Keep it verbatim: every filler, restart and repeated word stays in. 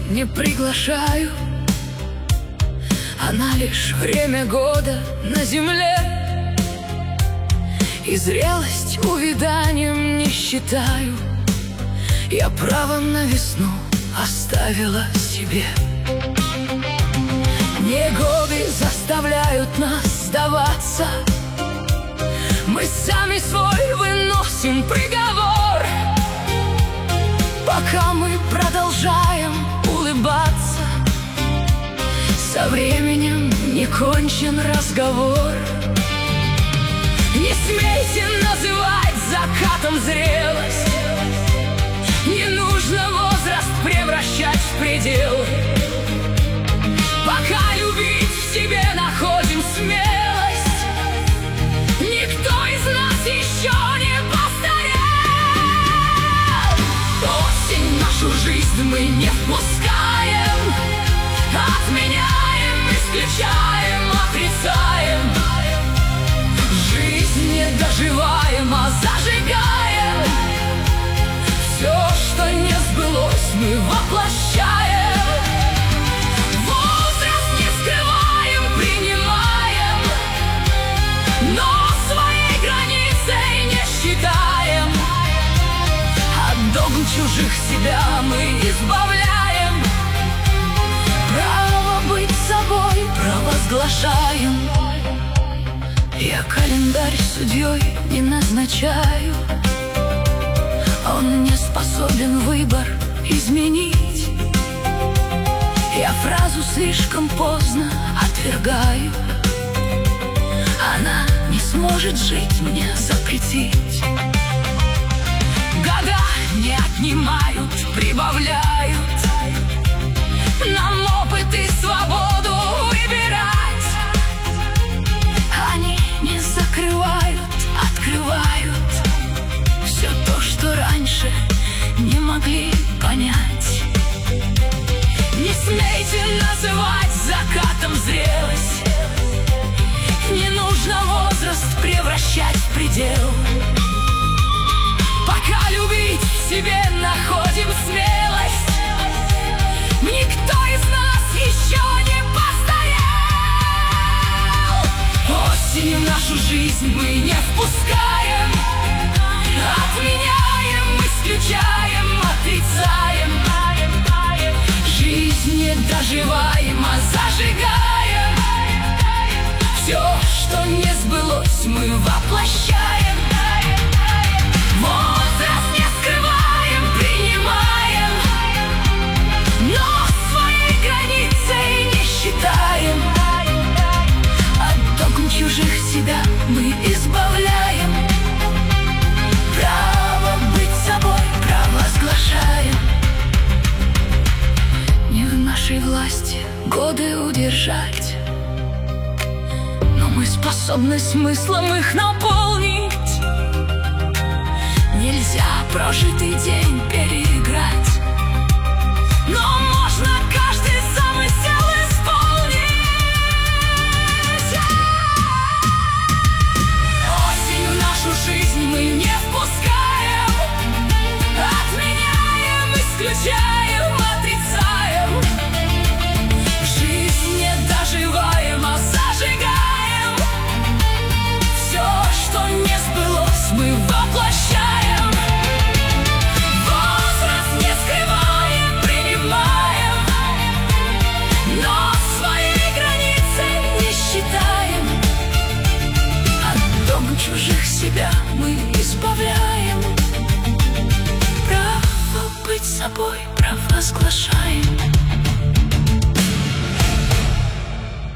не приглашаю. Она лишь время года на земле, и зрелость увяданием не считаю. Я право на весну оставила себе. Не годы заставляют нас сдаваться, мы сами свой выносим приговор. Пока мы продолжаем улыбаться, со временем не кончен разговор. Не смейте называть закатом зрелость, не нужно возраст превращать в предел. Пока любить в себе находим смелость, никто из нас еще не постарел. Осень нашу жизнь мы не впускаем, отменяем, исключаем, отрицаем. Жизнь не доживаем, а зажигаем. Все, что не сбылось, мы воплощаем. Возраст не скрываем, принимаем, но своей границей не считаем. От догм чужих себя мы избавляем. Право быть собой провозглашаем. Я календарь судьей не назначаю, он не способен выбор изменить. Я фразу слишком поздно отвергаю, она не сможет жить, мне запретить. Года не отнимают, прибавляют нам опыт и свободу выбирать. Они не закрывают, открывают все то, что раньше не могли понять. Не смейте называть закатом зрелость, не нужно возраст превращать в предел. Пока любить в себе находим смелость, никто из нас еще не постарел. Осенью в нашу жизнь мы не впускаем, отменяем, исключаем, отрицаем. Жизнь не доживаем, а зажигаем. Все, что не сбылось, мы воплощаем. Возраст не скрываем, принимаем, но своей границей не считаем. От догм чужих себя мы избавляем. Право быть собой провозглашаем. Не в нашей власти годы удержать, но мы способны смыслом их наполнить. Нельзя прожитый день переиграть, но можно каждый замысел исполнить. Осень в нашу жизнь мы не впускаем, отменяем, исключаем, отрицаем. Жизнь не доживаем, а зажигаем. Все, что не сбылось, мы воплощаем. Чужих себя мы избавляем. Право быть собой провозглашаем.